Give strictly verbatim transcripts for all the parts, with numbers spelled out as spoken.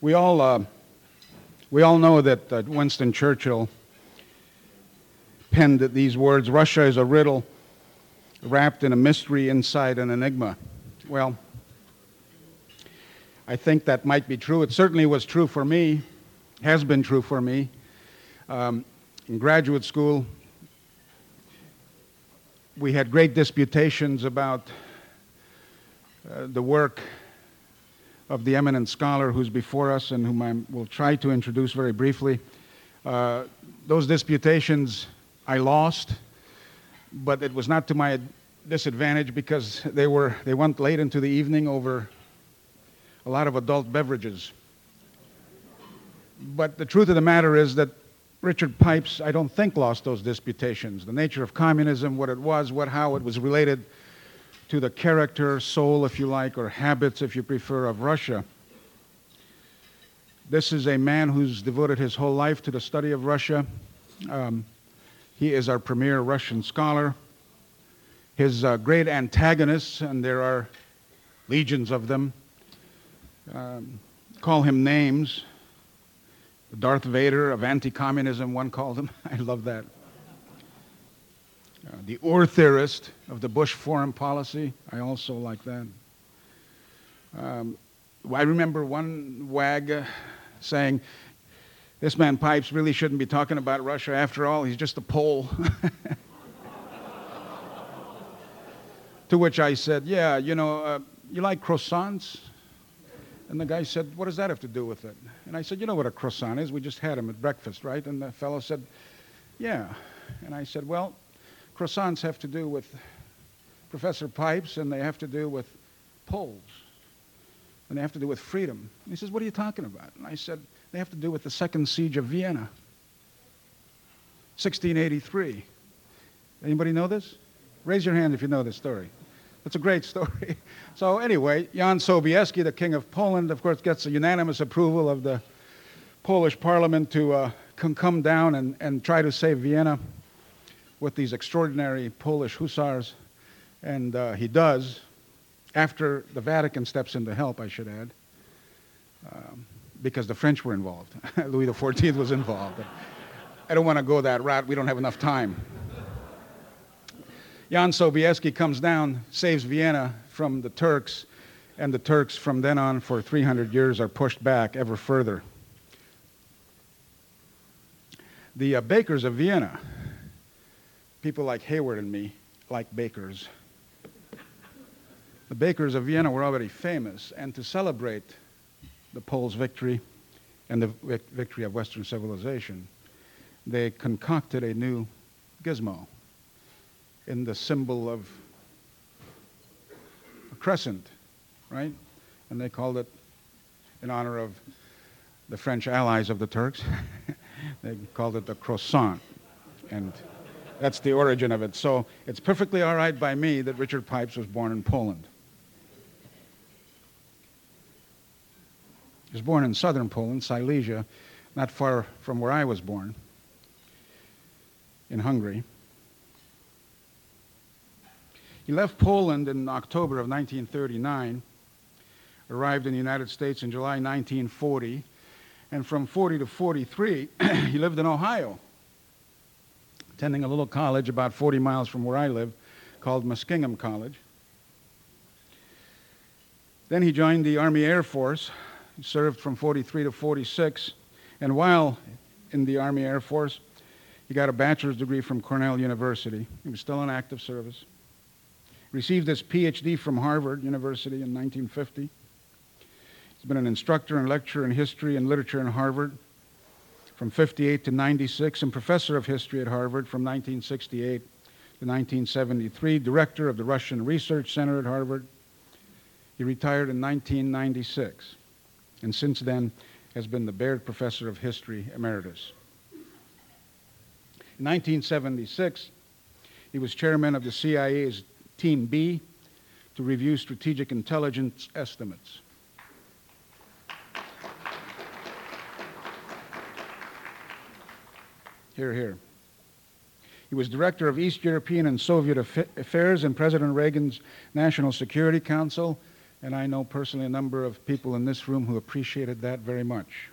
We all, uh, we all know that uh, Winston Churchill penned these words, "Russia is a riddle wrapped in a mystery inside an enigma." Well, I think that might be true. It certainly was true for me, has been true for me. Um, in graduate school, we had great disputations about uh, the work of the eminent scholar who's before us and whom I will try to introduce very briefly. Uh, those disputations I lost, but it was not to my disadvantage because they were they went late into the evening over a lot of adult beverages. But the truth of the matter is that Richard Pipes, I don't think, lost those disputations. The nature of communism, what it was, what how it was related to the character, soul, if you like, or habits, if you prefer, of Russia. This is a man who's devoted his whole life to the study of Russia. Um, he is our premier Russian scholar. His uh, great antagonists, and there are legions of them, um, call him names. Darth Vader of anti-communism, one called him. I love that. Uh, the Ur theorist of the Bush foreign policy, I also like that. Um, I remember one wag uh, saying, "This man Pipes really shouldn't be talking about Russia. After all, he's just a Pole." To which I said, "Yeah, you know, uh, you like croissants?" And the guy said, "What does that have to do with it?" And I said, "You know what a croissant is? We just had them at breakfast, right?" And the fellow said, "Yeah." And I said, "Well, croissants have to do with Professor Pipes, and they have to do with Poles, and they have to do with freedom." And he says, "What are you talking about?" And I said, "They have to do with the Second Siege of Vienna, sixteen eighty-three. Anybody know this? Raise your hand if you know this story. It's a great story. So anyway, Jan Sobieski, the King of Poland, of course, gets the unanimous approval of the Polish parliament to uh, come down and, and try to save Vienna with these extraordinary Polish hussars. And uh, he does, after the Vatican steps in to help, I should add, um, because the French were involved. Louis the fourteenth was involved. I don't want to go that route. We don't have enough time. Jan Sobieski comes down, saves Vienna from the Turks, and the Turks from then on for three hundred years are pushed back ever further. The uh, bakers of Vienna, people like Hayward and me, like bakers. The bakers of Vienna were already famous, and to celebrate the Poles' victory and the vic- victory of Western civilization, they concocted a new gizmo in the symbol of a crescent, right? And they called it, in honor of the French allies of the Turks, they called it the croissant. And that's the origin of it. So it's perfectly all right by me that Richard Pipes was born in Poland. He was born in southern Poland, Silesia, not far from where I was born, in Hungary. He left Poland in October of nineteen thirty-nine, arrived in the United States in July nineteen forty, and from forty to forty-three, he lived in Ohio, attending a little college about forty miles from where I live called Muskingum College. Then he joined the Army Air Force. He served from forty-three to forty-six, and while in the Army Air Force, he got a bachelor's degree from Cornell University. He was still in active service. Received his P H D from Harvard University in nineteen fifty. He's been an instructor and lecturer in history and literature in Harvard from fifty-eight to ninety-six, and professor of history at Harvard from nineteen sixty-eight to nineteen seventy-three, director of the Russian Research Center at Harvard. He retired in nineteen ninety-six, and since then has been the Baird Professor of History Emeritus. In nineteen seventy-six, he was chairman of the C I A's Team B to review strategic intelligence estimates. Here, here. He was director of East European and Soviet Affairs in President Reagan's National Security Council And I know personally a number of people in this room who appreciated that very much.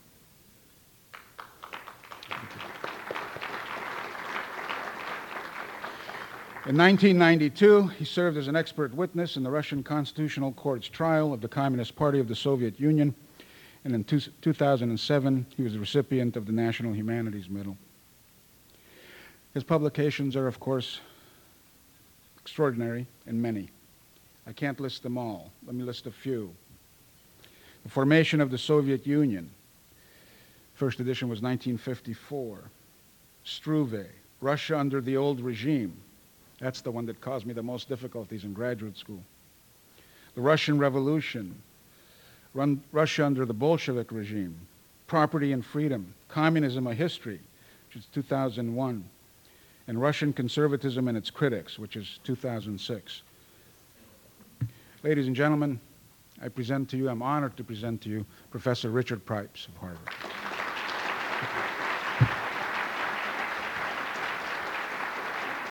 In nineteen ninety-two, he served as an expert witness in the Russian Constitutional Court's trial of the Communist Party of the Soviet Union, and in two, two thousand seven, he was the recipient of the National Humanities Medal. His publications are, of course, extraordinary and many. I can't list them all. Let me list a few. The Formation of the Soviet Union. First edition was nineteen fifty-four. Struve, Russia under the Old Regime. That's the one that caused me the most difficulties in graduate school. The Russian Revolution. Run, Russia under the Bolshevik regime. Property and Freedom. Communism, a History, which is two thousand one. And Russian Conservatism and Its Critics, which is two thousand six. Ladies and gentlemen, I present to you, I'm honored to present to you, Professor Richard Pipes of Harvard.